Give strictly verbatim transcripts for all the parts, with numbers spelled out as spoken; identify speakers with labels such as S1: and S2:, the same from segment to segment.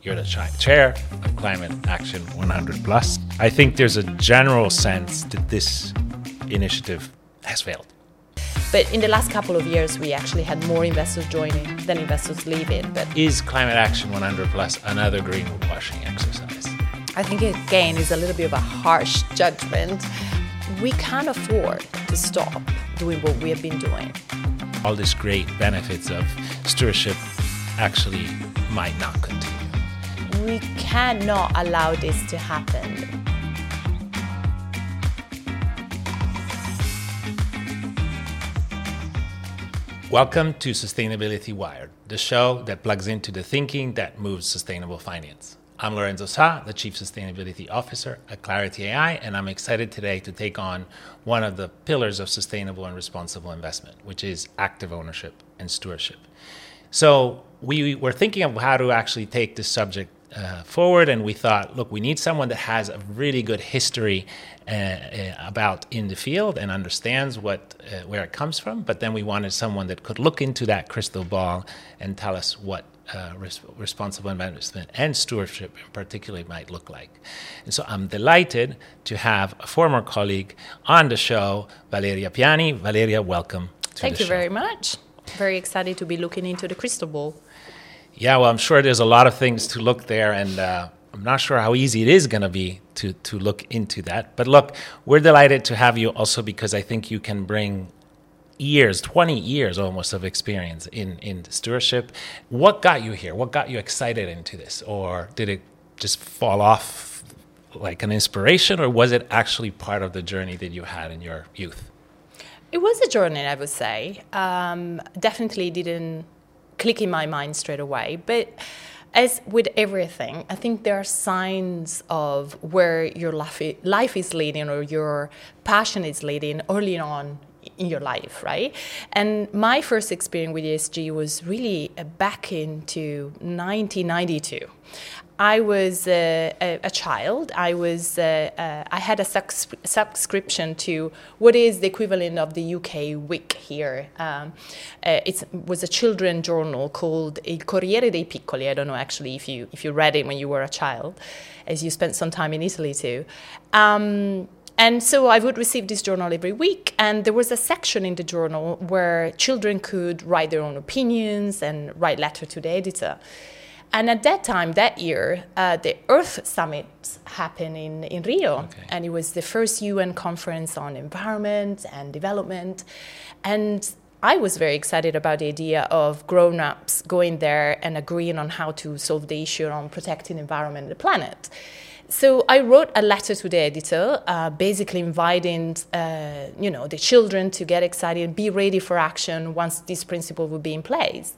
S1: You're the chi- chair of Climate Action one hundred plus. I think there's a general sense that this initiative has failed.
S2: But in the last couple of years, we actually had more investors joining than investors leaving. But
S1: is Climate Action one hundred plus another greenwashing exercise?
S2: I think, again, it's a little bit of a harsh judgment. We can't afford to stop doing what we have been doing.
S1: All these great benefits of stewardship actually might not continue.
S2: We cannot allow this to happen.
S1: Welcome to Sustainability Wired, the show that plugs into the thinking that moves sustainable finance. I'm Lorenzo Sa, the Chief Sustainability Officer at Clarity A I, and I'm excited today to take on one of the pillars of sustainable and responsible investment, which is active ownership and stewardship. So we were thinking of how to actually take this subject uh, forward, and we thought, look, we need someone that has a really good history uh, uh, about in the field and understands what uh, where it comes from, but then we wanted someone that could look into that crystal ball and tell us what Uh, res- responsible investment and stewardship in particular might look like. And so I'm delighted to have a former colleague on the show, Valeria Piani. Valeria, welcome to
S2: Thank
S1: the
S2: you
S1: show.
S2: very much. Very excited to be looking into the crystal ball.
S1: Yeah, well, I'm sure there's a lot of things to look there, and uh, I'm not sure how easy it is going to be to to look into that. But look, we're delighted to have you also because I think you can bring years, twenty years almost of experience in, in stewardship. What got you here? What got you excited into this? Or did it just fall off like an inspiration, or was it actually part of the journey that you had in your youth?
S2: It was a journey, I would say. Um, definitely didn't click in my mind straight away. But as with everything, I think there are signs of where your life, life is leading or your passion is leading early on in your life, right? And my first experience with E S G was really back into nineteen ninety-two. I was uh, a, a child. I was uh, uh, I had a subs- subscription to what is the equivalent of the U K Week here. Um, uh, it was a children's journal called Il Corriere dei Piccoli. I don't know actually if you if you read it when you were a child, as you spent some time in Italy too. Um, And so I would receive this journal every week, and there was a section in the journal where children could write their own opinions and write letters to the editor. And at that time, that year, uh, the Earth Summit happened in, in Rio,
S1: okay.
S2: And it was the first U N conference on environment and development. And I was very excited about the idea of grown-ups going there and agreeing on how to solve the issue on protecting the environment and the planet. So I wrote a letter to the editor, uh, basically inviting, uh, you know, the children to get excited and be ready for action once this principle would be in place.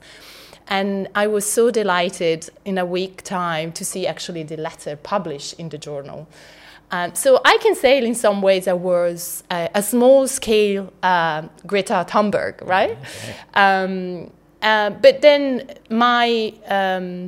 S2: And I was so delighted in a week time to see actually the letter published in the journal. Um, so I can say in some ways I was a, a small-scale uh, Greta Thunberg, right?
S1: Okay.
S2: Um, uh, but then my... Um,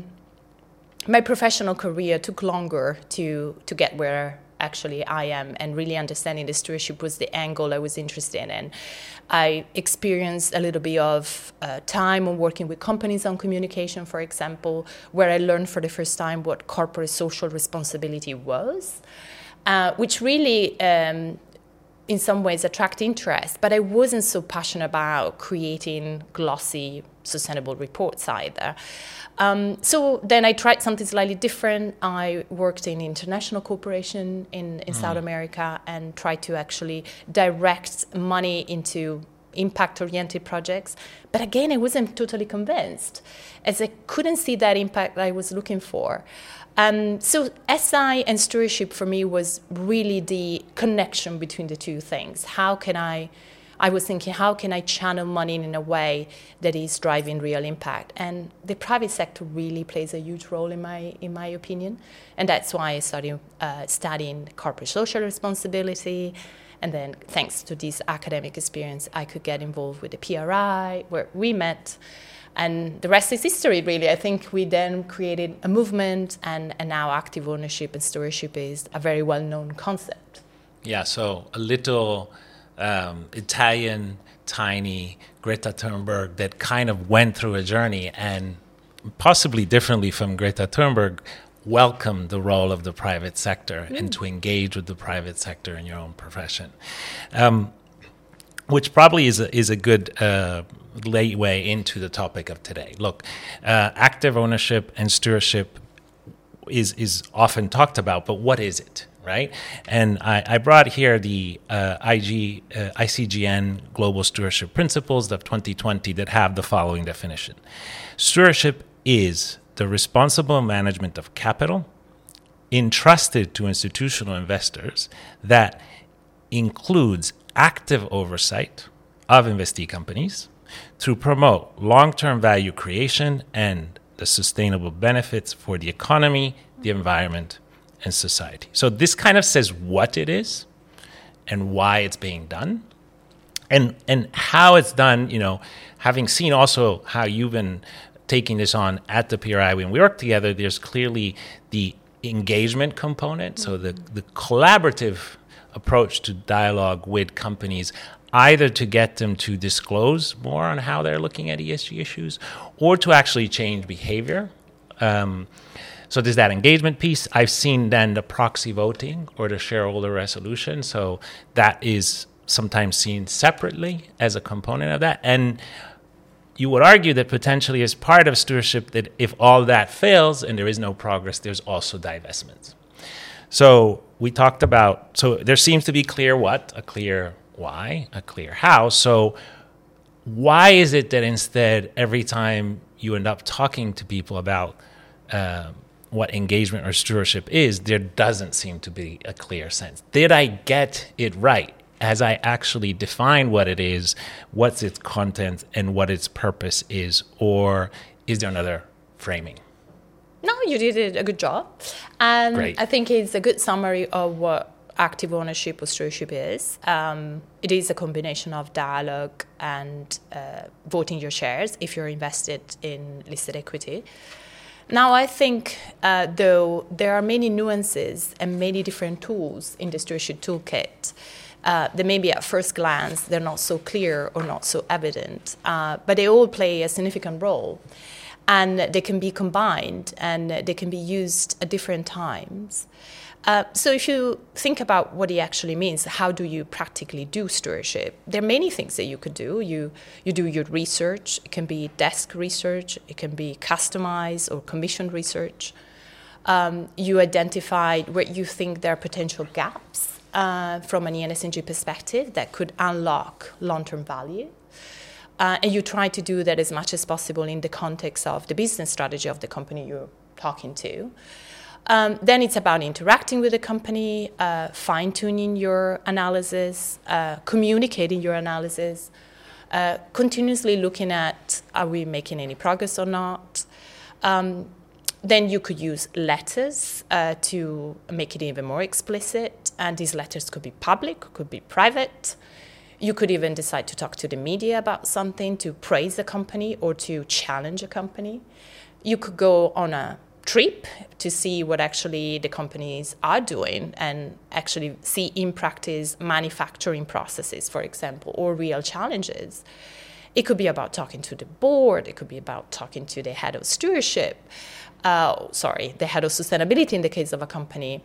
S2: My professional career took longer to, to get where actually I am, and really understanding the stewardship was the angle I was interested in. I experienced a little bit of uh, time on working with companies on communication, for example, where I learned for the first time what corporate social responsibility was, uh, which really um, in some ways attract interest, but I wasn't so passionate about creating glossy, sustainable reports either. Um, so then I tried something slightly different. I worked in international cooperation in, in mm. South America and tried to actually direct money into impact-oriented projects. But again, I wasn't totally convinced, as I couldn't see that impact I was looking for. Um, so S I and stewardship for me was really the connection between the two things. How can I, I was thinking, how can I channel money in a way that is driving real impact? And the private sector really plays a huge role in my in my opinion. And that's why I started uh, studying corporate social responsibility. And then thanks to this academic experience, I could get involved with the P R I, where we met. And the rest is history, really. I think we then created a movement, and, and now active ownership and stewardship is a very well-known concept.
S1: Yeah, so a little um, Italian, tiny Greta Thunberg that kind of went through a journey and possibly differently from Greta Thunberg, welcome the role of the private sector mm. and to engage with the private sector in your own profession, um, which probably is a, is a good uh, layway into the topic of today. Look, uh, active ownership and stewardship is is often talked about, but what is it, right? And I, I brought here the uh, I G, uh, I C G N Global Stewardship Principles of twenty twenty that have the following definition. Stewardship is the responsible management of capital entrusted to institutional investors that includes active oversight of investee companies to promote long-term value creation and the sustainable benefits for the economy, the environment, and society. So this kind of says what it is and why it's being done and and how it's done, you know, having seen also how you've been taking this on at the P R I when we work together, there's clearly the engagement component, so the, the collaborative approach to dialogue with companies, either to get them to disclose more on how they're looking at E S G issues or to actually change behavior. Um, so there's that engagement piece. I've seen then the proxy voting or the shareholder resolution. So that is sometimes seen separately as a component of that. And you would argue that potentially as part of stewardship, that if all that fails and there is no progress, there's also divestments. So we talked about, so there seems to be clear what, a clear why, a clear how. So why is it that instead every time you end up talking to people about uh, what engagement or stewardship is, there doesn't seem to be a clear sense? Did I get it right? As I actually define what it is, what's its content, and what its purpose is, or is there another framing?
S2: No, you did a good job. And
S1: Great.
S2: I think it's a good summary of what active ownership or stewardship is. Um, it is a combination of dialogue and uh, voting your shares if you're invested in listed equity. Now, I think, uh, though, there are many nuances and many different tools in the stewardship toolkit. Uh, that maybe at first glance they're not so clear or not so evident, uh, but they all play a significant role, and they can be combined and they can be used at different times. Uh, so if you think about what it actually means, how do you practically do stewardship? There are many things that you could do. You you do your research. It can be desk research. It can be customized or commissioned research. Um, you identify where you think there are potential gaps Uh, from an E S G perspective that could unlock long-term value. Uh, and you try to do that as much as possible in the context of the business strategy of the company you're talking to. Um, then it's about interacting with the company, uh, fine-tuning your analysis, uh, communicating your analysis, uh, continuously looking at are we making any progress or not. Um, Then you could use letters uh, to make it even more explicit. And these letters could be public, could be private. You could even decide to talk to the media about something, to praise the company or to challenge a company. You could go on a trip to see what actually the companies are doing and actually see in practice manufacturing processes, for example, or real challenges. It could be about talking to the board. It could be about talking to the head of stewardship. Uh, sorry, the head of sustainability in the case of a company.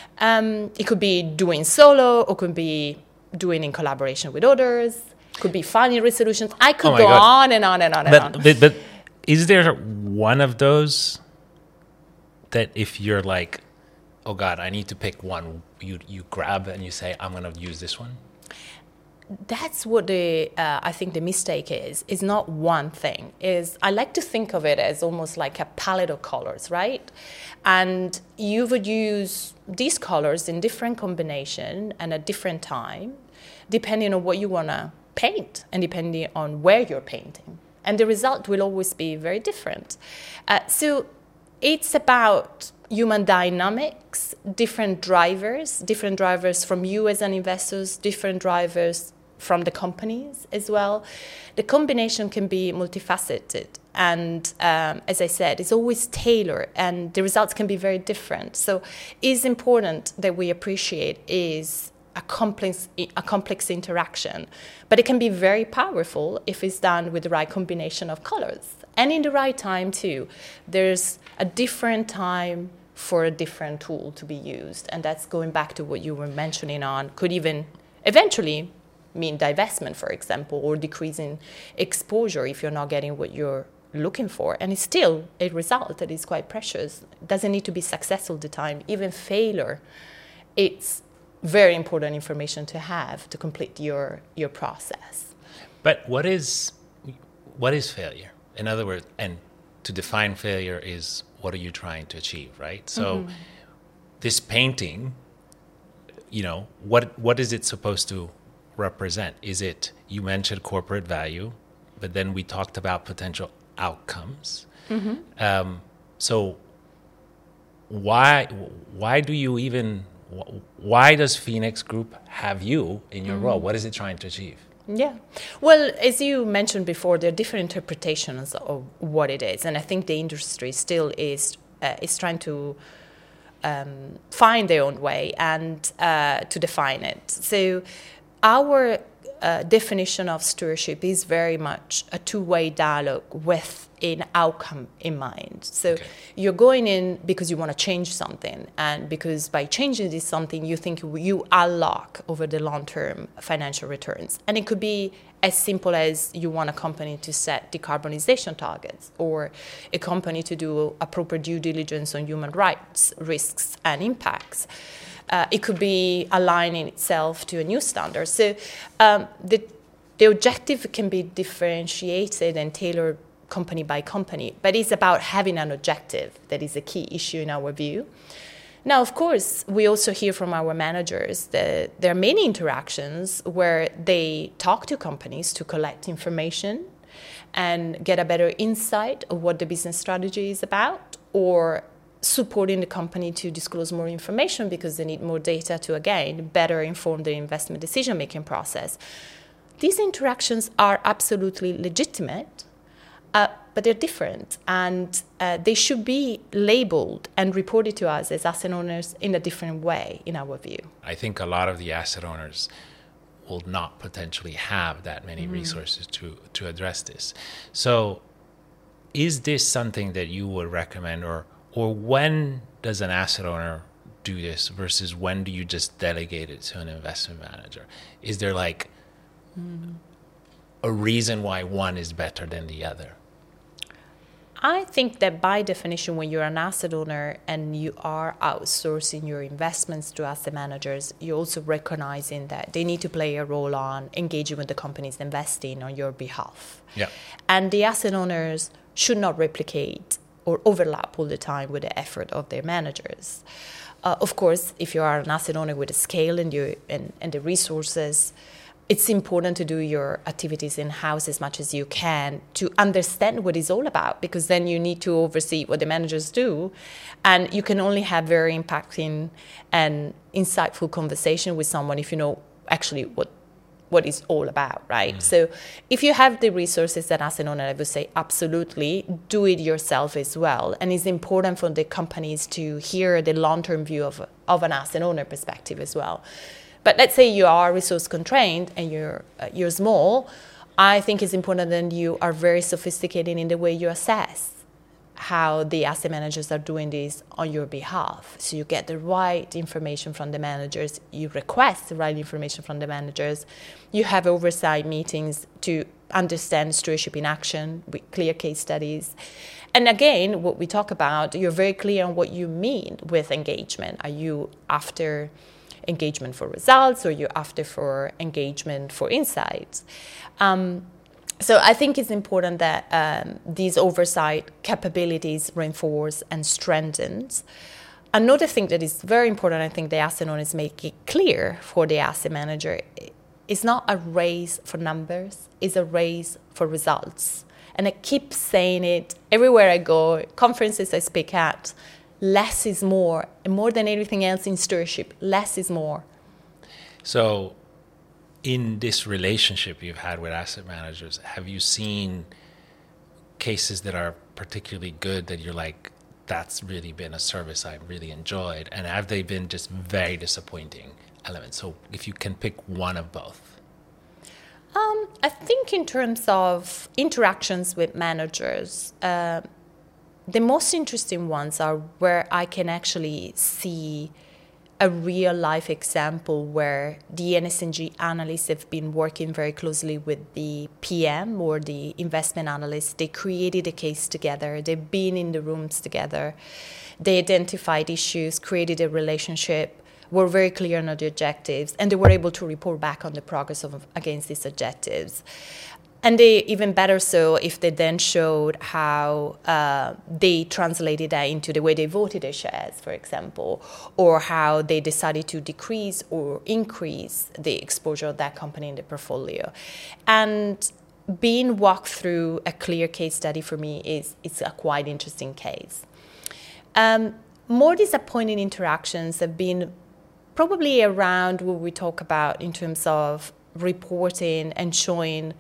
S2: Um, it could be doing solo, or could be doing in collaboration with others. It could be finding resolutions. I could
S1: oh
S2: go
S1: God.
S2: on and on and on
S1: but,
S2: and on.
S1: But, but is there one of those that if you're like, oh God, I need to pick one, you you grab and you say, I'm going to use this one?
S2: That's what the uh, I think the mistake is. Is not one thing. Is I like to think of it as almost like a palette of colors, right? And you would use these colors in different combination and at different time, depending on what you want to paint and depending on where you're painting. And the result will always be very different. Uh, so it's about human dynamics, different drivers, different drivers from you as an investor, different drivers from the companies as well. The combination can be multifaceted. And um, as I said, it's always tailored and the results can be very different. So it's important that we appreciate is a complex a complex interaction, but it can be very powerful if it's done with the right combination of colors and in the right time too. There's a different time for a different tool to be used, and that's going back to what you were mentioning on could even eventually mean divestment, for example, or decreasing exposure if you're not getting what you're looking for, and it's still a result that is quite precious. It doesn't need to be successful all the time. Even failure, it's very important information to have to complete your your process.
S1: But what is what is failure? In other words, and to define failure is what are you trying to achieve, right? So mm-hmm. this painting, you know, what what is it supposed to represent? Is it, you mentioned corporate value, but then we talked about potential outcomes. Mm-hmm. Um, so why why do you even why does Phoenix Group have you in your mm-hmm. role? What is it trying to achieve?
S2: Yeah. Well, as you mentioned before, there are different interpretations of what it is, and I think the industry still is uh, is trying to um, find their own way and uh, to define it. So our uh, definition of stewardship is very much a two-way dialogue with an outcome in mind. So okay. you're going in because you want to change something, and because by changing this something, you think you unlock over the long-term financial returns. And it could be as simple as you want a company to set decarbonization targets, or a company to do a proper due diligence on human rights, risks, and impacts. Uh, it could be aligning itself to a new standard. So um, the, the objective can be differentiated and tailored company by company, but it's about having an objective that is a key issue in our view. Now, of course, we also hear from our managers that there are many interactions where they talk to companies to collect information and get a better insight of what the business strategy is about, or supporting the company to disclose more information because they need more data to, again, better inform their investment decision-making process. These interactions are absolutely legitimate, uh, but they're different, and uh, they should be labeled and reported to us as asset owners in a different way, in our view.
S1: I think a lot of the asset owners will not potentially have that many mm. resources to, to address this. So is this something that you would recommend, or Or when does an asset owner do this versus when do you just delegate it to an investment manager? Is there like mm. a reason why one is better than the other?
S2: I think that by definition, when you're an asset owner and you are outsourcing your investments to asset managers, you're also recognizing that they need to play a role on engaging with the companies investing on your behalf.
S1: Yeah.
S2: And the asset owners should not replicate or overlap all the time with the effort of their managers. Uh, of course, if you are an asset owner with a scale and, you, and, and the resources, it's important to do your activities in-house as much as you can to understand what it's all about, because then you need to oversee what the managers do, and you can only have very impacting and insightful conversation with someone if you know actually what what it's all about, right? Mm. So if you have the resources that asset owner, I would say absolutely do it yourself as well. And it's important for the companies to hear the long-term view of, of an asset owner perspective as well. But let's say you are resource constrained and you're, uh, you're small, I think it's important that you are very sophisticated in the way you assess how the asset managers are doing this on your behalf. So you get the right information from the managers, you request the right information from the managers, you have oversight meetings to understand stewardship in action with clear case studies. And again, what we talk about, you're very clear on what you mean with engagement. Are you after engagement for results, or you're after for engagement for insights? Um, So I think it's important that um, these oversight capabilities reinforce and strengthened. Another thing that is very important, I think the asset owners make it clear for the asset manager, it's not a race for numbers, it's a race for results. And I keep saying it everywhere I go, conferences I speak at, less is more. And more than anything else in stewardship, less is more.
S1: So in this relationship you've had with asset managers, have you seen cases that are particularly good that you're like, that's really been a service I've really enjoyed? And have they been just very disappointing elements? So if you can pick one of both.
S2: Um, I think in terms of interactions with managers, uh, the most interesting ones are where I can actually see a real life example where the N S and G analysts have been working very closely with the P M or the investment analysts. They created a case together. They've been in the rooms together. They identified issues, created a relationship, were very clear on the objectives, and they were able to report back on the progress of against these objectives. And they, even better so, if they then showed how uh, they translated that into the way they voted their shares, for example, or how they decided to decrease or increase the exposure of that company in the portfolio. And being walked through a clear case study for me is it's a quite interesting case. Um, more disappointing interactions have been probably around what we talk about in terms of reporting and showing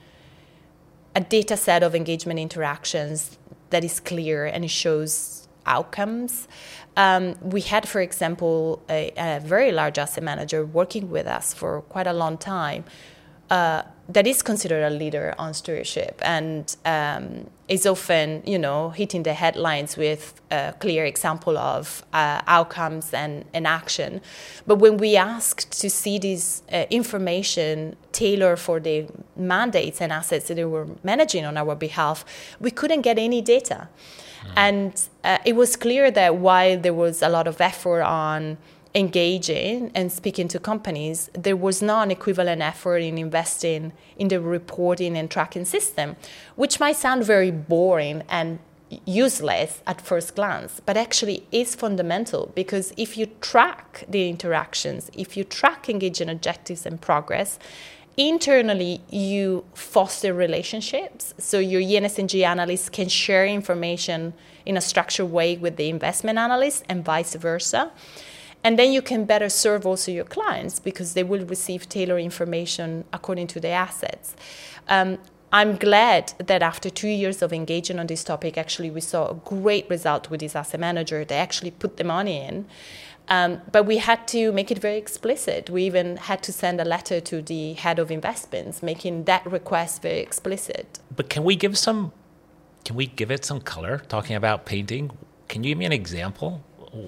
S2: a data set of engagement interactions that is clear and it shows outcomes. Um, we had, for example, a, a very large asset manager working with us for quite a long time uh, that is considered a leader on stewardship and um, is often, you know, hitting the headlines with a clear example of uh, outcomes and, and action. But when we asked to see this uh, information tailored for the mandates and assets that they were managing on our behalf, we couldn't get any data. Mm. And uh, it was clear that while there was a lot of effort on engaging and speaking to companies, there was not an equivalent effort in investing in the reporting and tracking system, which might sound very boring and useless at first glance, but actually is fundamental, because if you track the interactions, if you track engagement objectives and progress, internally you foster relationships, so your E N S and G analysts can share information in a structured way with the investment analysts and vice versa. And then you can better serve also your clients because they will receive tailored information according to their assets. Um, I'm glad that after two years of engaging on this topic, actually we saw a great result with this asset manager. They actually put the money in. Um, but we had to make it very explicit. We even had to send a letter to the head of investments, making that request very explicit.
S1: But can we give some, can we give it some color, talking about painting? Can you give me an example?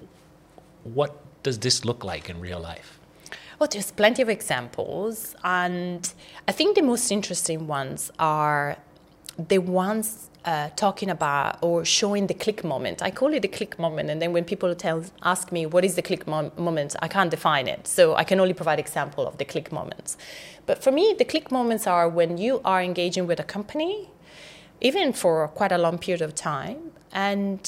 S1: What does this look like in real life?
S2: Well, there's plenty of examples, and I think the most interesting ones are the ones uh, talking about or showing the click moment. I call it the click moment, and then when people tell, ask me what is the click mo- moment, I can't define it, so I can only provide example of the click moments. But for me, the click moments are when you are engaging with a company, even for quite a long period of time, and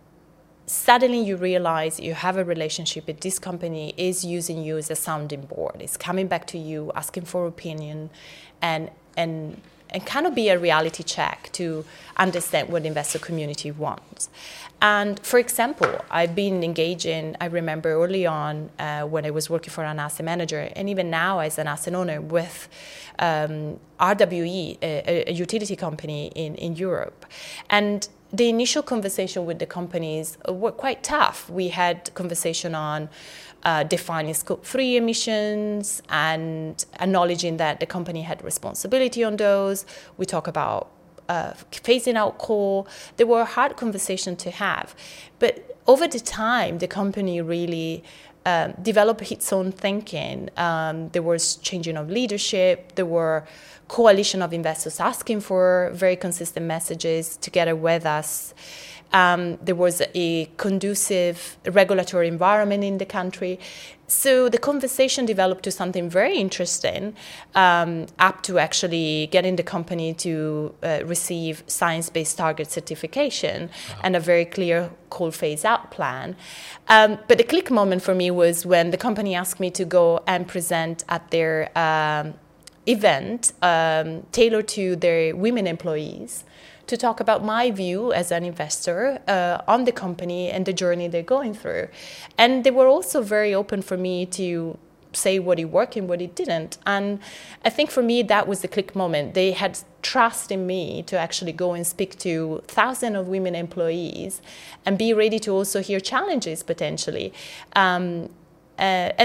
S2: suddenly you realize you have a relationship with this company, is using you as a sounding board. It's coming back to you, asking for opinion, and and and kind of be a reality check to understand what the investor community wants. And for example, I've been engaging, I remember early on uh, when I was working for an asset manager, and even now as an asset owner with um, R W E, a, a utility company in, in Europe. And the initial conversation with the companies were quite tough. We had conversation on uh, defining scope three emissions and acknowledging that the company had responsibility on those. We talk about uh, phasing out coal. They were hard conversations to have. But over the time, the company really um, developed its own thinking. Um, there was changing of leadership. There were coalition of investors asking for very consistent messages together with us. Um, there was a conducive regulatory environment in the country. So the conversation developed to something very interesting, um, up to actually getting the company to uh, receive science-based target certification wow. and a very clear coal phase-out plan. Um, but the click moment for me was when the company asked me to go and present at their um, event um, tailored to their women employees to talk about my view as an investor uh, on the company and the journey they're going through. And they were also very open for me to say what it worked and what it didn't. And I think for me, that was the click moment. They had trust in me to actually go and speak to thousands of women employees and be ready to also hear challenges potentially. Um, uh, and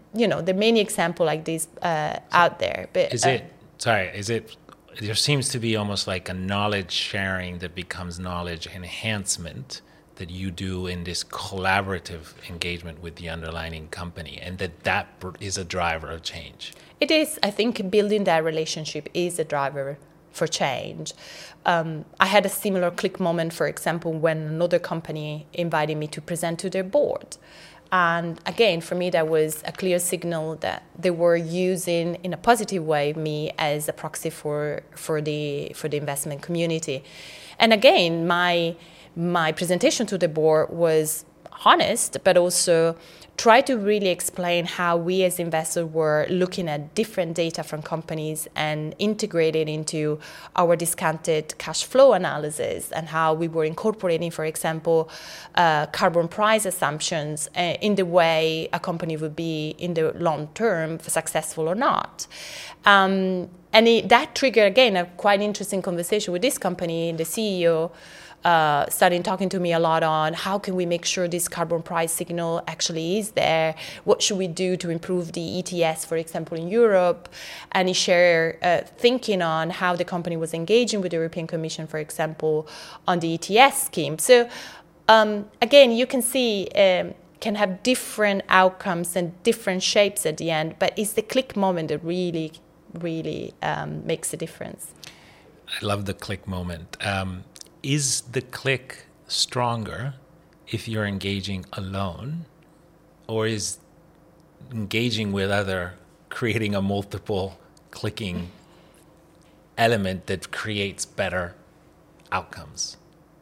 S2: you know, there are many examples like this uh, so out there. But
S1: is uh, it, sorry, is it, there seems to be almost like a knowledge sharing that becomes knowledge enhancement that you do in this collaborative engagement with the underlying company, and that that is a driver of change.
S2: It is. I think building that relationship is a driver for change. Um, I had a similar click moment, for example, when another company invited me to present to their board. And again, for me, that was a clear signal that they were using, in a positive way, me as a proxy for for the for the investment community. And again, my my presentation to the board was honest, but also try to really explain how we as investors were looking at different data from companies and integrate it into our discounted cash flow analysis, and how we were incorporating, for example, uh, carbon price assumptions uh, in the way a company would be in the long term successful or not. Um, and it, that triggered, again, a quite interesting conversation with this company. The C E O Uh, started talking to me a lot on how can we make sure this carbon price signal actually is there, what should we do to improve the E T S, for example, in Europe, and he shared uh, thinking on how the company was engaging with the European Commission, for example, on the E T S scheme. So um, again, you can see um, can have different outcomes and different shapes at the end, but it's the click moment that really, really um, makes a difference.
S1: I love the click moment. Um, Is the click stronger if you're engaging alone, or is engaging with other creating a multiple clicking element that creates better outcomes?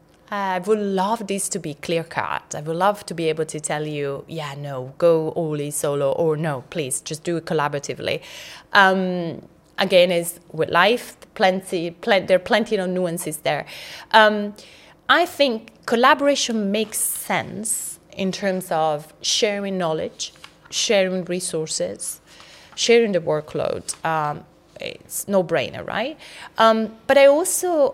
S2: I would love this to be clear cut. I would love to be able to tell you, yeah, no, go only solo, or no, please, just do it collaboratively. Um, Again, as with life, plenty, plenty, there are plenty of nuances there. Um, I think collaboration makes sense in terms of sharing knowledge, sharing resources, sharing the workload. Um, it's no-brainer, right? Um, but I also,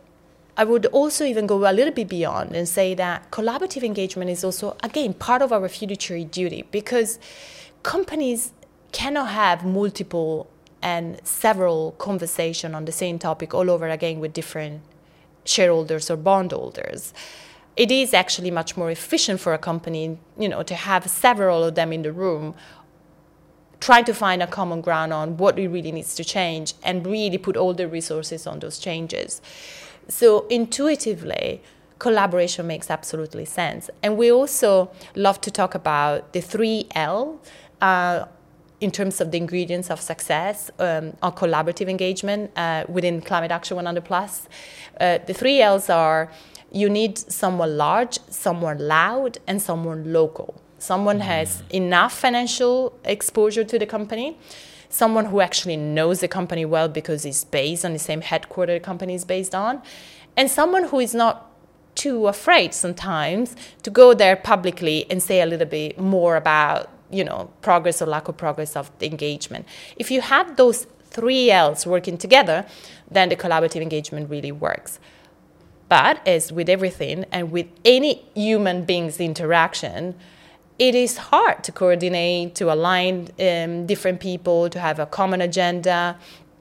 S2: I would also even go a little bit beyond and say that collaborative engagement is also, again, part of our fiduciary duty, because companies cannot have multiple and several conversations on the same topic all over again with different shareholders or bondholders. It is actually much more efficient for a company, you know, to have several of them in the room, trying to find a common ground on what it really needs to change, and really put all the resources on those changes. So intuitively, collaboration makes absolutely sense. And we also love to talk about the three L, uh, in terms of the ingredients of success um, on collaborative engagement uh, within Climate Action one hundred plus. Uh, the three L's are: you need someone large, someone loud, and someone local. Someone mm. has enough financial exposure to the company, someone who actually knows the company well because it's based on the same headquarter the company is based on, and someone who is not too afraid sometimes to go there publicly and say a little bit more about, you know, progress or lack of progress of the engagement. If you have those three L's working together, then the collaborative engagement really works. But as with everything, and with any human being's interaction, it is hard to coordinate, to align um, different people, to have a common agenda,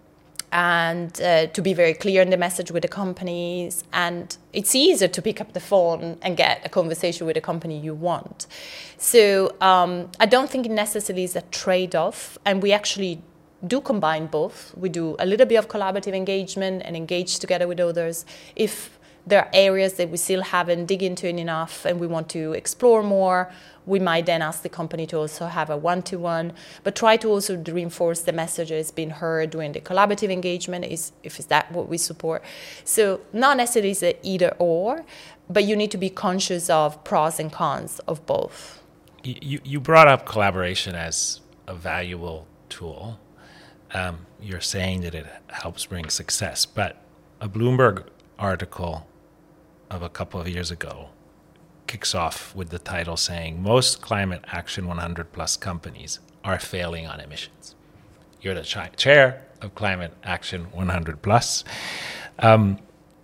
S2: and uh, to be very clear in the message with the companies. And it's easier to pick up the phone and get a conversation with the company you want. So um, I don't think it necessarily is a trade-off. And we actually do combine both. We do a little bit of collaborative engagement and engage together with others. If there are areas that we still haven't dig into it enough and we want to explore more, we might then ask the company to also have a one-to-one, but try to also reinforce the messages being heard during the collaborative engagement, is if is that what we support. So not necessarily is it either or, but you need to be conscious of pros and cons of both.
S1: You, you brought up collaboration as a valuable tool. Um, you're saying that it helps bring success, but a Bloomberg article of a couple of years ago kicks off with the title saying most Climate Action one hundred plus companies are failing on emissions. You're the chi- chair of Climate Action one hundred plus. Um,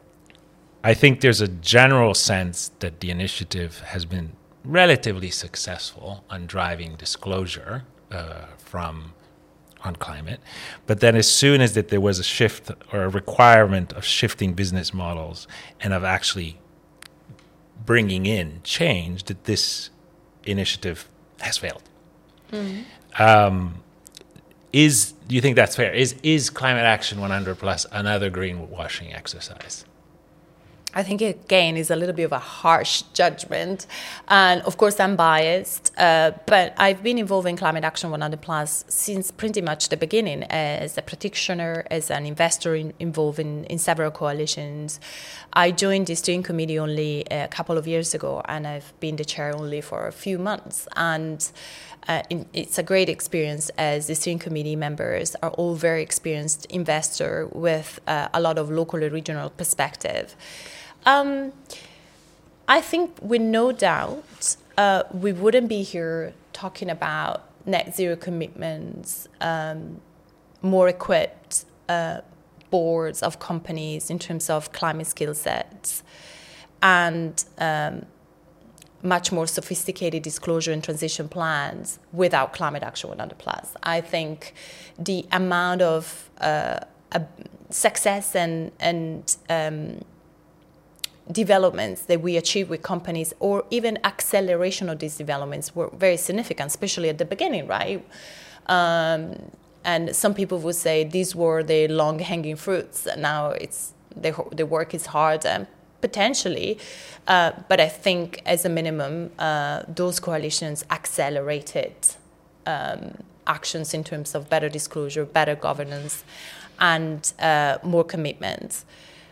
S1: I think there's a general sense that the initiative has been relatively successful on driving disclosure uh, from on climate. But then as soon as that there was a shift or a requirement of shifting business models and of actually bringing in change, that this initiative has failed. Mm-hmm. Um, is do you think that's fair? Is is Climate Action one hundred plus another greenwashing exercise?
S2: I think, again, is a little bit of a harsh judgment. And, of course, I'm biased. Uh, but I've been involved in Climate Action one hundred plus since pretty much the beginning as a practitioner, as an investor in, involved in, in several coalitions. I joined the steering committee only a couple of years ago, and I've been the chair only for a few months. And uh, in, it's a great experience, as the steering committee members are all very experienced investors with uh, a lot of local and regional perspective. Um, I think with no doubt uh, we wouldn't be here talking about net zero commitments, um, more equipped uh, boards of companies in terms of climate skill sets, and um, much more sophisticated disclosure and transition plans without Climate Action one hundred plus. I think the amount of uh, uh, success and, and um, developments that we achieve with companies, or even acceleration of these developments, were very significant, especially at the beginning, right? Um, and some people would say these were the long-hanging fruits. Now it's the, the work is hard, and potentially, uh, but I think as a minimum, uh, those coalitions accelerated um, actions in terms of better disclosure, better governance, and uh, more commitments.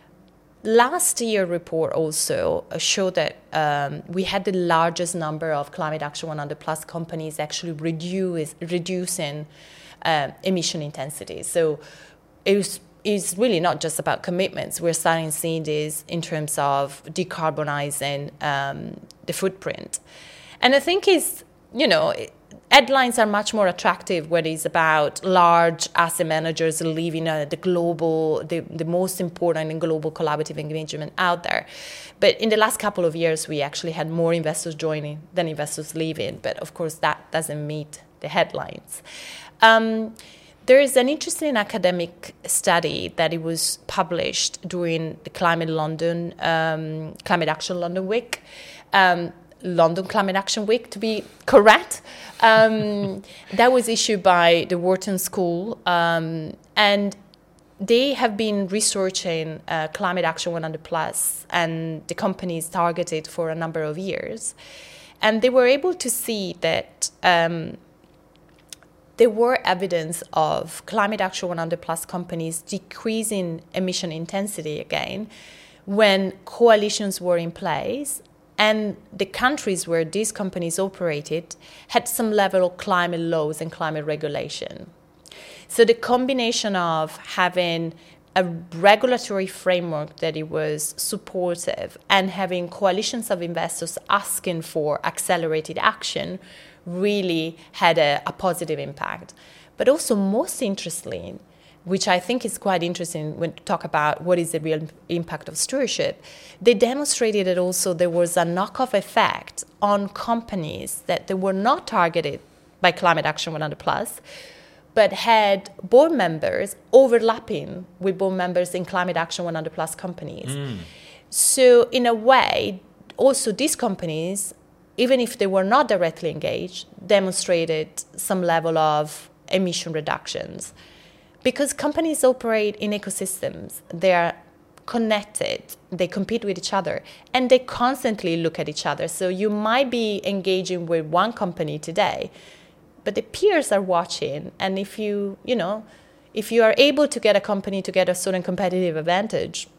S2: Last year's report also showed that um, we had the largest number of Climate Action one hundred plus companies actually reduce, reducing uh, emission intensity. So it was, it's really not just about commitments. We're starting to see this in terms of decarbonizing um, the footprint. And I think it's, you know, headlines are much more attractive when it's about large asset managers leaving uh, the global, the, the most important and global collaborative engagement out there. But in the last couple of years, we actually had more investors joining than investors leaving. But of course, that doesn't meet the headlines. Um, there is an interesting academic study that it was published during the Climate London, um, Climate Action London Week. Um, London Climate Action Week, to be correct. Um, that was issued by the Wharton School, um, and they have been researching uh, Climate Action one hundred plus and the companies targeted for a number of years. And they were able to see that um, there were evidence of Climate Action one hundred plus companies decreasing emission intensity again when coalitions were in place, and the countries where these companies operated had some level of climate laws and climate regulation. So the combination of having a regulatory framework that it was supportive and having coalitions of investors asking for accelerated action really had a, a positive impact. But also, most interestingly, which I think is quite interesting when to talk about what is the real impact of stewardship, they demonstrated that also there was a knock-off effect on companies that they were not targeted by Climate Action one hundred plus, but had board members overlapping with board members in Climate Action one hundred plus companies. Mm. So in a way, also these companies, even if they were not directly engaged, demonstrated some level of emission reductions. Because companies operate in ecosystems, they are connected, they compete with each other, and they constantly look at each other. So you might be engaging with one company today, but the peers are watching. And if you, you know, if you are able to get a company to get a certain competitive advantage,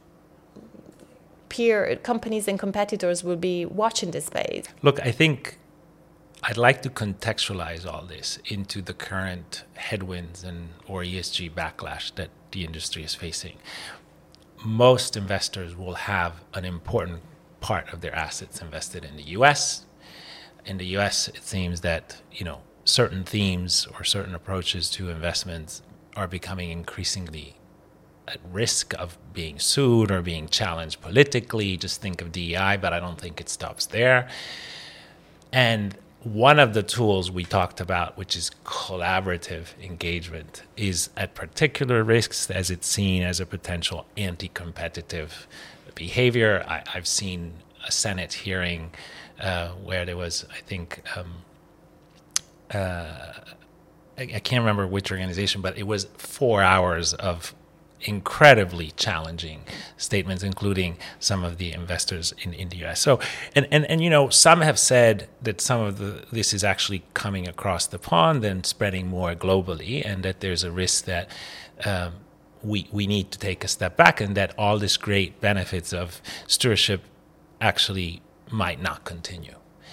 S2: peer companies and competitors will be watching this space.
S1: Look, I think I'd like to contextualize all this into the current headwinds and or E S G backlash that the industry is facing. Most investors will have an important part of their assets invested in the U S. In the U S, it seems that, you know, certain themes or certain approaches to investments are becoming increasingly at risk of being sued or being challenged politically. Just think of D E I, but I don't think it stops there. And one of the tools we talked about, which is collaborative engagement, is at particular risks as it's seen as a potential anti-competitive behavior. I, I've seen a Senate hearing uh, where there was, I think, um, uh, I, I can't remember which organization, but it was four hours of incredibly challenging statements, including some of the investors in, in the U S. So, and, and, and, you know, some have said that some of the, this is actually coming across the pond and spreading more globally, and that there's a risk that um, we, we need to take a step back, and that all this great benefits of stewardship actually might not continue.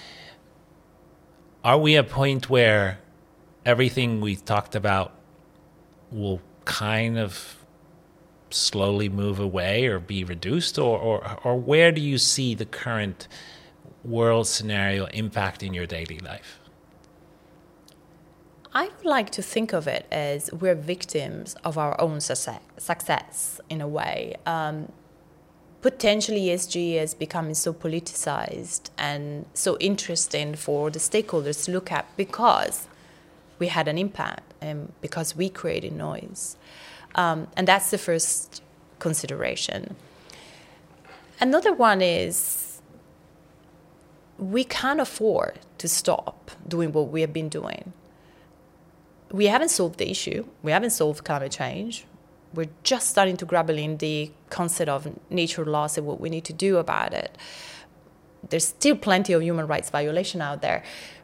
S1: Are we at a point where everything we talked about will kind of slowly move away or be reduced, or, or or where do you see the current world scenario impacting your daily life?
S2: I would like to think of it as we're victims of our own success, success in a way. Um, potentially E S G is becoming so politicized and so interesting for the stakeholders to look at because we had an impact and because we created noise. Um, and that's the first consideration. Another one is we can't afford to stop doing what we have been doing. We haven't solved the issue. We haven't solved climate change. We're just starting to grapple in the concept of nature loss and what we need to do about it. There's still plenty of human rights violation out there.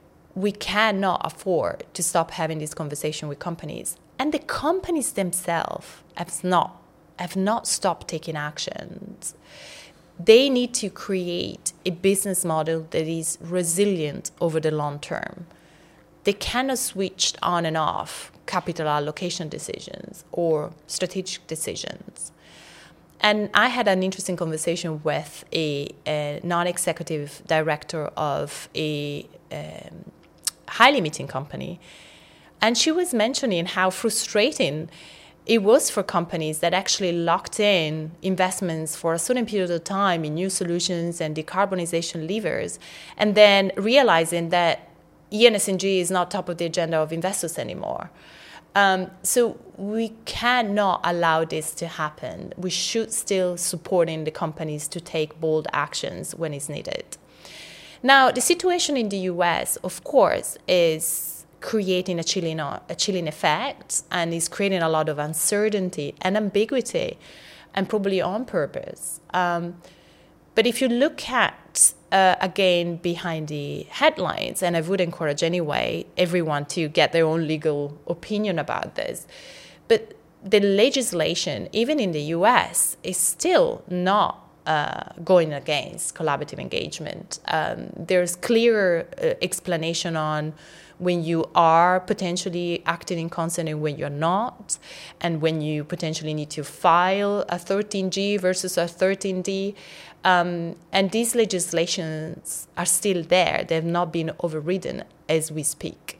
S2: We cannot afford to stop having this conversation with companies. And the companies themselves have not, have not stopped taking actions. They need to create a business model that is resilient over the long term. They cannot switch on and off capital allocation decisions or strategic decisions. And I had an interesting conversation with a, a non-executive director of a um, highly emitting company. And she was mentioning how frustrating it was for companies that actually locked in investments for a certain period of time in new solutions and decarbonization levers, and then realizing that E S G is not top of the agenda of investors anymore. Um, so we cannot allow this to happen. We should still supporting the companies to take bold actions when it's needed. Now, the situation in the U S, of course, is creating a chilling, a chilling effect, and is creating a lot of uncertainty and ambiguity, and probably on purpose. Um, but if you look at, uh, again, behind the headlines, and I would encourage anyway everyone to get their own legal opinion about this, but the legislation, even in the U S, is still not uh, going against collaborative engagement. Um, there's clear uh, explanation on when you are potentially acting in concert and when you're not, and when you potentially need to file a thirteen G versus a thirteen D. Um, and these legislations are still there. They've not been overridden as we speak.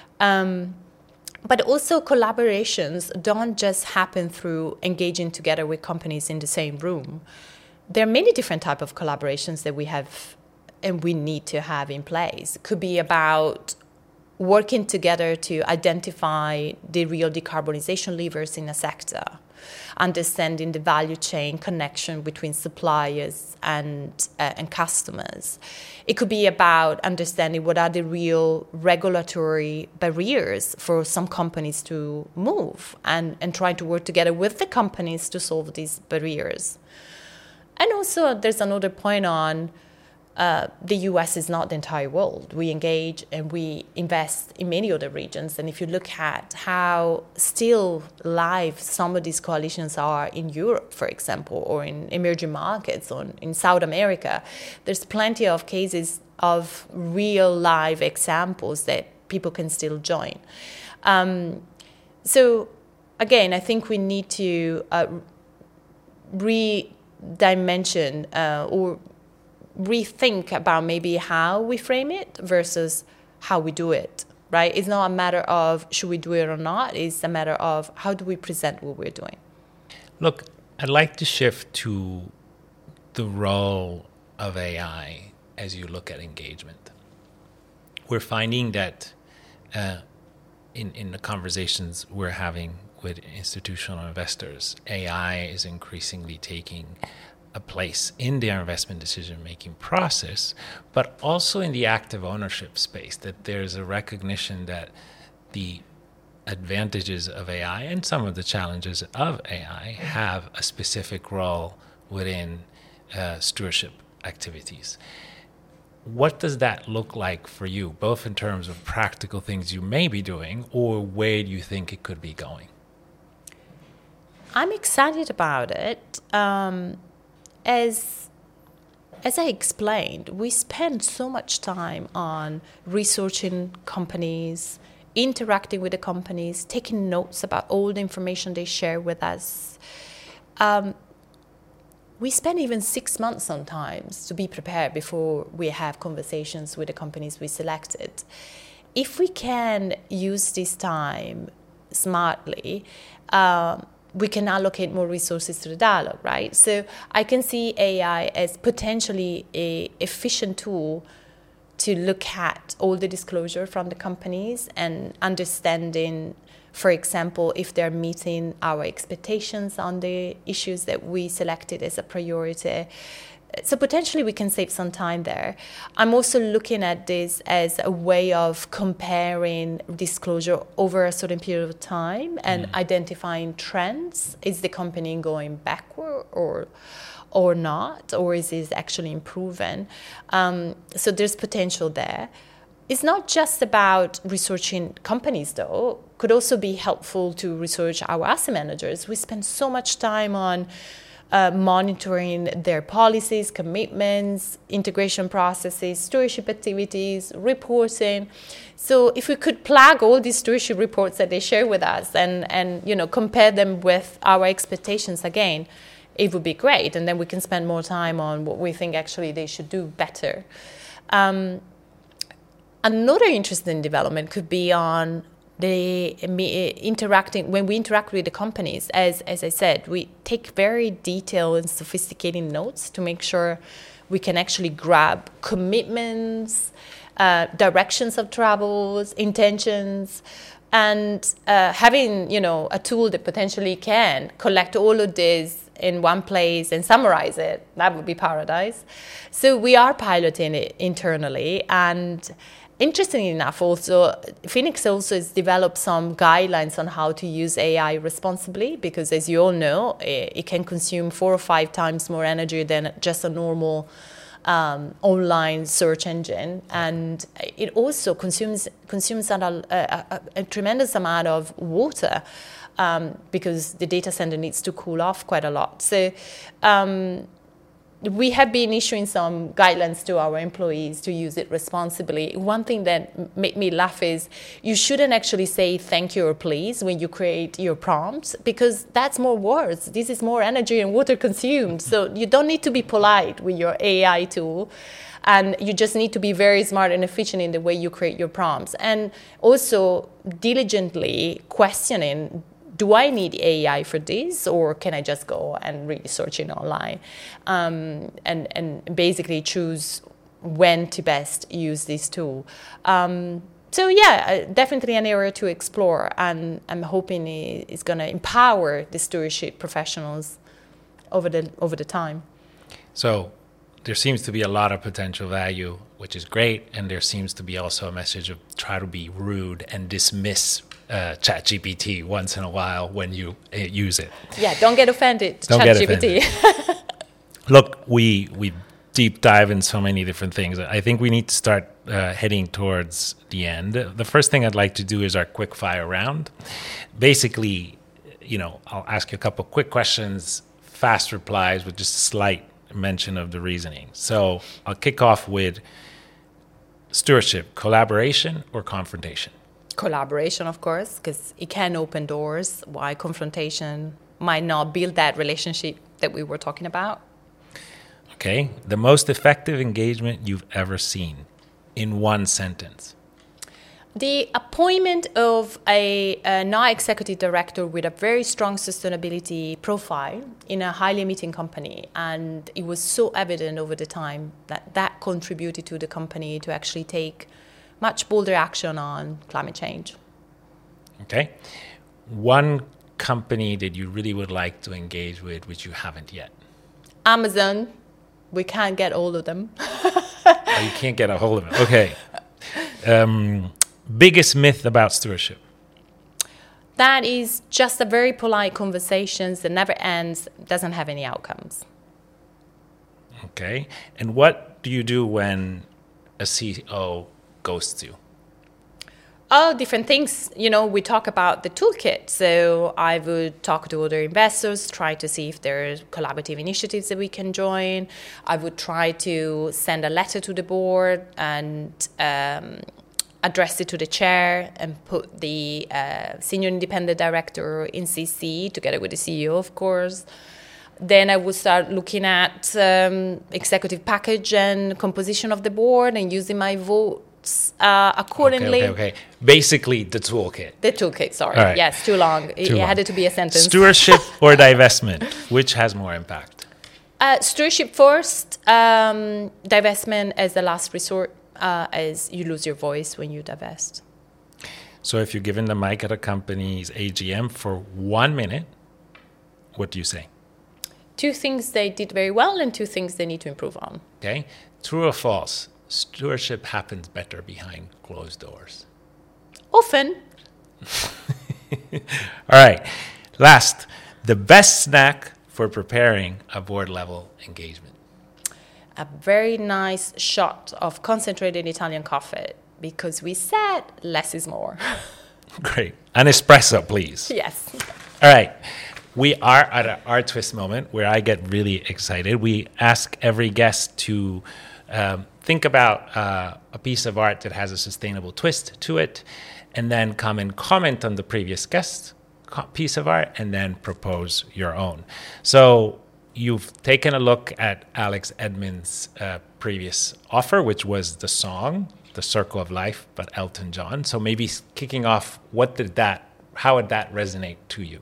S2: Um, but also collaborations don't just happen through engaging together with companies in the same room. There are many different types of collaborations that we have and we need to have in place. It could be about working together to identify the real decarbonization levers in a sector, understanding the value chain connection between suppliers and uh, and customers. It could be about understanding what are the real regulatory barriers for some companies to move, and, and trying to work together with the companies to solve these barriers. And also there's another point on Uh, the U S is not the entire world. We engage and we invest in many other regions. And if you look at how still live some of these coalitions are in Europe, for example, or in emerging markets, or in South America, there's plenty of cases of real live examples that people can still join. Um, so again, I think we need to uh, re-dimension uh, or rethink about maybe how we frame it versus how we do it, right? It's not a matter of should we do it or not. It's a matter of how do we present what we're doing.
S1: Look, I'd like to shift to the role of A I as you look at engagement. we're finding that uh, in, in the conversations we're having with institutional investors, A I is increasingly taking a place in their investment decision-making process, but also in the active ownership space, that there's a recognition that the advantages of A I and some of the challenges of A I have a specific role within uh, stewardship activities. What does that look like for you, both in terms of practical things you may be doing or where do you think it could be going?
S2: I'm excited about it. Um, as as I explained, we spend so much time on researching companies, interacting with the companies, taking notes about all the information they share with us. Um, we spend even six months sometimes to be prepared before we have conversations with the companies we selected. If we can use this time smartly, um, we can allocate more resources to the dialogue, right? So I can see A I as potentially an efficient tool to look at all the disclosure from the companies and understanding, for example, if they're meeting our expectations on the issues that we selected as a priority. So potentially we can save some time there. I'm also looking at this as a way of comparing disclosure over a certain period of time and mm. identifying trends. Is the company going backward or or not? Or is it actually improving? Um, so there's potential there. It's not just about researching companies, though. It could also be helpful to research our asset managers. We spend so much time on Uh, monitoring their policies, commitments, integration processes, stewardship activities, reporting. So if we could plug all these stewardship reports that they share with us and, and you know, compare them with our expectations again, it would be great. And then we can spend more time on what we think actually they should do better. Um, another interesting development could be on the interacting when we interact with the companies. As as I said, we take very detailed and sophisticated notes to make sure we can actually grab commitments, uh, directions of travels, intentions, and uh, having you know a tool that potentially can collect all of this in one place and summarize it. That would be paradise. So we are piloting it internally. And interestingly enough, also, Phoenix also has developed some guidelines on how to use A I responsibly, because as you all know, it can consume four or five times more energy than just a normal um, online search engine. And it also consumes consumes a, a, a tremendous amount of water um, because the data center needs to cool off quite a lot. So um, we have been issuing some guidelines to our employees to use it responsibly. One thing that made me laugh is you shouldn't actually say thank you or please when you create your prompts, because that's more words. This is more energy and water consumed. So you don't need to be polite with your A I tool. And you just need to be very smart and efficient in the way you create your prompts. And also diligently questioning, do I need A I for this, or can I just go and really search it online? Um, and, and basically choose when to best use this tool. Um, so yeah, definitely an area to explore, and I'm hoping it's going to empower the stewardship professionals over the over the time.
S1: So there seems to be a lot of potential value, which is great, and there seems to be also a message of try to be rude and dismiss Uh, ChatGPT once in a while when you uh, use it.
S2: Yeah, don't get offended, ChatGPT.
S1: Look, we we deep dive in so many different things. I think we need to start uh, heading towards the end. The first thing I'd like to do is our quick fire round. Basically, you know, I'll ask you a couple quick questions, fast replies with just a slight mention of the reasoning. So I'll kick off with stewardship, collaboration or confrontation?
S2: Collaboration, of course, because it can open doors, why confrontation might not build that relationship that we were talking about.
S1: Okay. The most effective engagement you've ever seen in one sentence?
S2: The appointment of a, a non-executive director with a very strong sustainability profile in a highly emitting company. And it was so evident over the time that that contributed to the company to actually take much bolder action on climate change.
S1: Okay. One company that you really would like to engage with, which you haven't yet?
S2: Amazon. We can't get all of them.
S1: Oh, you can't get a hold of it. Okay. Um, biggest myth about stewardship?
S2: That is just a very polite conversation that never ends, doesn't have any outcomes.
S1: Okay. And what do you do when a C E O ghosts you?
S2: Oh, different things. You know, we talk about the toolkit. So I would talk to other investors, try to see if there are collaborative initiatives that we can join. I would try to send a letter to the board and um, address it to the chair and put the uh, senior independent director in C C together with the C E O, of course. Then I would start looking at um, executive package and composition of the board and using my vote Uh, accordingly.
S1: Okay, okay, okay. Basically, the toolkit.
S2: The toolkit, sorry.
S1: Right.
S2: Yes, too long. It,
S1: too
S2: it
S1: long.
S2: had to be a sentence.
S1: Stewardship or divestment? Which has more impact?
S2: Uh, stewardship first, um, divestment as the last resort, uh, as you lose your voice when you divest.
S1: So if you're given the mic at a company's A G M for one minute, what do you say?
S2: Two things they did very well and two things they need to improve on.
S1: Okay. True or false? Stewardship happens better behind closed doors.
S2: Often.
S1: All right. Last, the best snack for preparing a board level engagement.
S2: A very nice shot of concentrated Italian coffee because we said less is more.
S1: Great. An espresso, please.
S2: Yes.
S1: All right. We are at an art twist moment where I get really excited. We ask every guest to um, think about uh, a piece of art that has a sustainable twist to it, and then come and comment on the previous guest piece of art, and then propose your own. So you've taken a look at Alex Edmond's uh, previous offer, which was the song, The Circle of Life, but Elton John. So maybe kicking off, what did that, how would that resonate to you?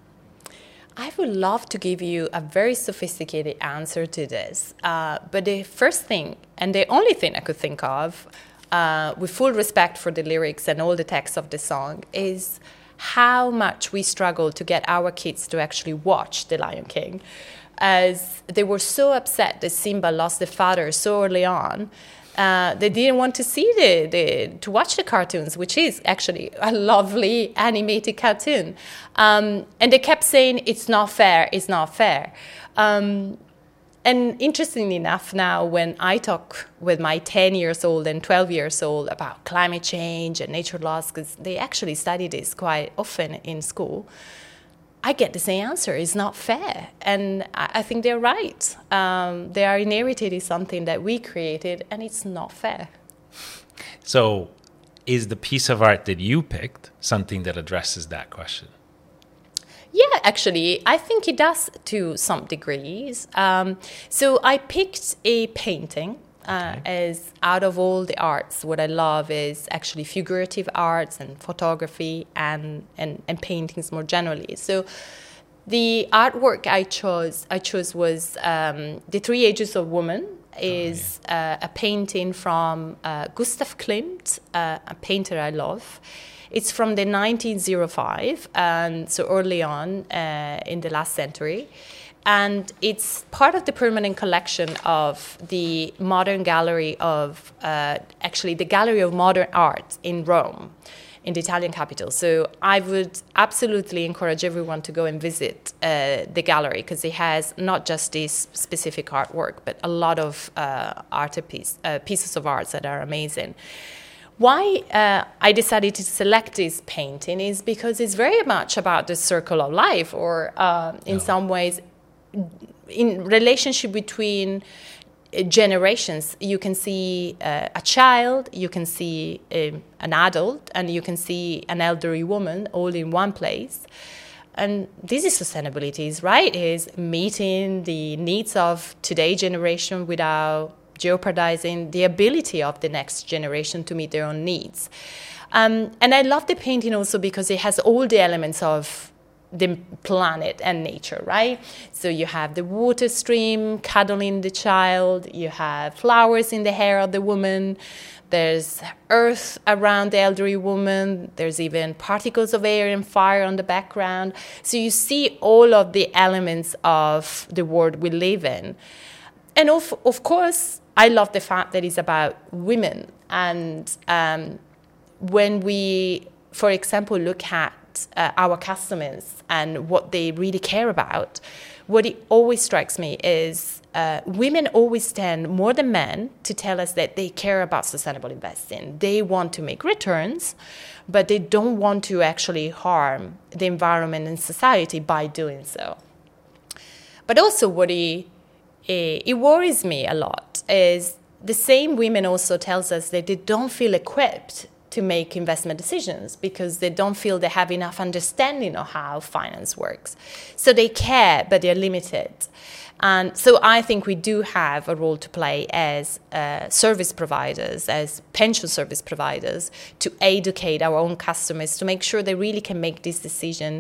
S2: I would love to give you a very sophisticated answer to this. Uh, but the first thing, and the only thing I could think of, uh, with full respect for the lyrics and all the text of the song, is how much we struggle to get our kids to actually watch The Lion King. As they were so upset that Simba lost the father so early on, Uh, they didn't want to see the, the to watch the cartoons, which is actually a lovely animated cartoon. Um, and they kept saying, it's not fair, it's not fair. Um, and interestingly enough, now when I talk with my ten years old and twelve years old about climate change and nature loss, because they actually study this quite often in school, I get the same answer. It's not fair. And I think they're right. Um, their inherited is something that we created, and it's not fair.
S1: So is the piece of art that you picked something that addresses that question?
S2: Yeah, actually, I think it does to some degrees. Um, so I picked a painting. Uh, okay. As out of all the arts, what I love is actually figurative arts and photography and, and, and paintings more generally. So the artwork I chose I chose was um, The Three Ages of Woman, is oh, yeah. uh, a painting from uh, Gustav Klimt, uh, a painter I love. It's from the nineteen oh five, and so early on uh, in the last century. And it's part of the permanent collection of the Modern Gallery of, uh, actually the Gallery of Modern Art in Rome, in the Italian capital. So I would absolutely encourage everyone to go and visit uh, the gallery, because it has not just this specific artwork, but a lot of uh, art piece, uh, pieces of art that are amazing. Why uh, I decided to select this painting is because it's very much about the circle of life, or uh, in oh. some ways, in relationship between generations. You can see uh, a child, you can see um, an adult, and you can see an elderly woman all in one place. And this is sustainability, right? Is meeting the needs of today's generation without jeopardizing the ability of the next generation to meet their own needs. Um, and I love the painting also because it has all the elements of the planet and nature, right? So you have the water stream cuddling the child, you have flowers in the hair of the woman, there's earth around the elderly woman, there's even particles of air and fire on the background. So you see all of the elements of the world we live in. And of, of course, I love the fact that it's about women. And um, when we, for example, look at uh, our customers and what they really care about, what it always strikes me is uh, women always stand more than men to tell us that they care about sustainable investing. They want to make returns, but they don't want to actually harm the environment and society by doing so. But also what it, it worries me a lot is the same women also tells us that they don't feel equipped to make investment decisions because they don't feel they have enough understanding of how finance works. So they care, but they're limited. And so I think we do have a role to play as uh, service providers, as pension service providers, to educate our own customers, to make sure they really can make this decision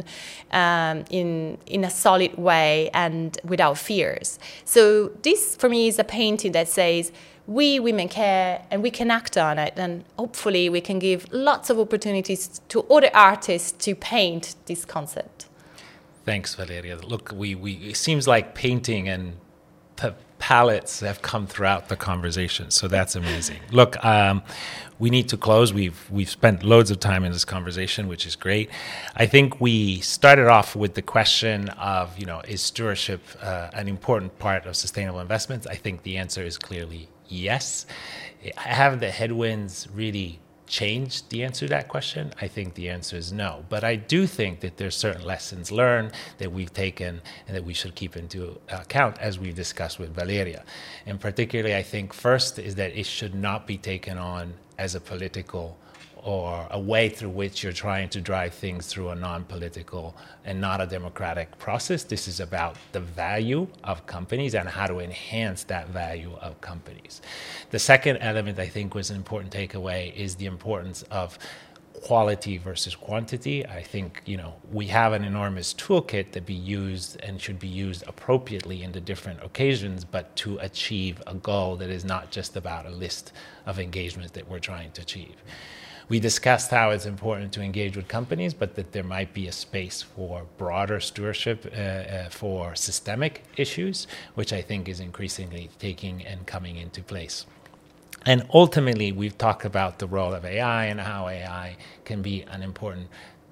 S2: um, in, in a solid way and without fears. So this, for me, is a painting that says, we women care and we can act on it, and hopefully we can give lots of opportunities to other artists to paint this concept.
S1: Thanks, Valeria. Look, we, we it seems like painting and p- palettes have come throughout the conversation, so that's amazing. Look, um, we need to close. We've we've spent loads of time in this conversation, which is great. I think we started off with the question of, you know, is stewardship uh, an important part of sustainable investments? I think the answer is clearly yes. Have the headwinds really changed the answer to that question? I think the answer is no. But I do think that there's certain lessons learned that we've taken and that we should keep into account, as we've discussed with Valeria. And particularly, I think first is that it should not be taken on as a political or a way through which you're trying to drive things through a non-political and not a democratic process. This is about the value of companies and how to enhance that value of companies. The second element I think was an important takeaway is the importance of quality versus quantity. I think, you know, we have an enormous toolkit that be used and should be used appropriately in the different occasions, but to achieve a goal that is not just about a list of engagements that we're trying to achieve. We discussed how it's important to engage with companies, but that there might be a space for broader stewardship uh, uh, for systemic issues, which I think is increasingly taking and coming into place. And ultimately, we've talked about the role of A I and how A I can be an important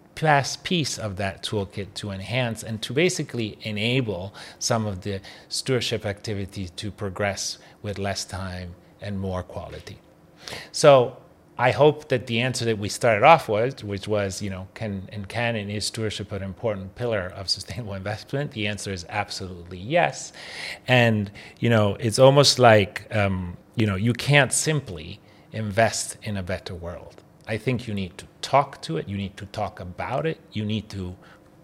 S1: piece of that toolkit to enhance and to basically enable some of the stewardship activities to progress with less time and more quality. So I hope that the answer that we started off with, which was, you know, can and can and is stewardship an important pillar of sustainable investment? The answer is absolutely yes. And, you know, it's almost like, um, you know, you can't simply invest in a better world. I think you need to talk to it. You need to talk about it. You need to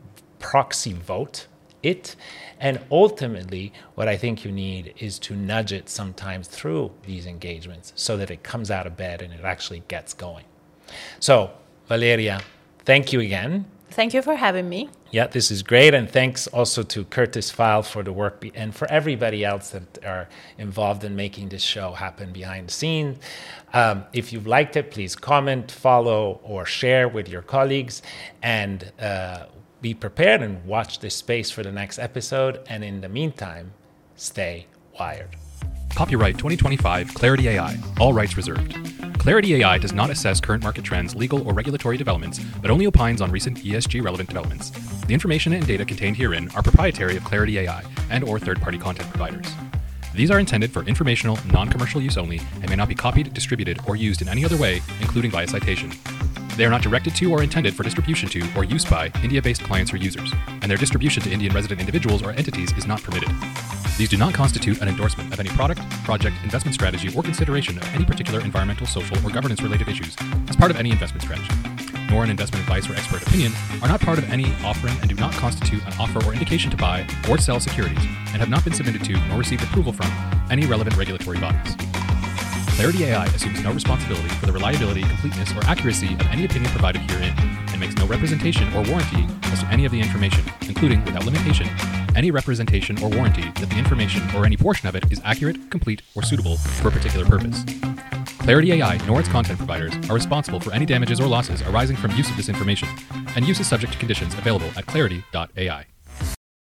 S1: proxy vote it. And ultimately, what I think you need is to nudge it sometimes through these engagements so that it comes out of bed and it actually gets going. So, Valeria, thank you again.
S2: Thank you for having me.
S1: Yeah, this is great. And thanks also to Curtis File for the work be- and for everybody else that are involved in making this show happen behind the scenes. Um, if you've liked it, please comment, follow, or share with your colleagues. And uh, be prepared and watch this space for the next episode. And in the meantime, stay wired.
S3: Copyright twenty twenty-five Clarity A I, all rights reserved. Clarity A I does not assess current market trends, legal or regulatory developments, but only opines on recent E S G relevant developments. The information and data contained herein are proprietary of Clarity A I and or third-party content providers. These are intended for informational, non-commercial use only and may not be copied, distributed, or used in any other way, including via citation. They are not directed to or intended for distribution to or use by India-based clients or users, and their distribution to Indian resident individuals or entities is not permitted. These do not constitute an endorsement of any product, project, investment strategy, or consideration of any particular environmental, social, or governance-related issues as part of any investment strategy, nor an investment advice or expert opinion, are not part of any offering and do not constitute an offer or indication to buy or sell securities, and have not been submitted to nor received approval from any relevant regulatory bodies. Clarity A I assumes no responsibility for the reliability, completeness, or accuracy of any opinion provided herein, and makes no representation or warranty as to any of the information, including, without limitation, any representation or warranty that the information or any portion of it is accurate, complete, or suitable for a particular purpose. Clarity A I nor its content providers are responsible for any damages or losses arising from use of this information, and use is subject to conditions available at clarity dot A I.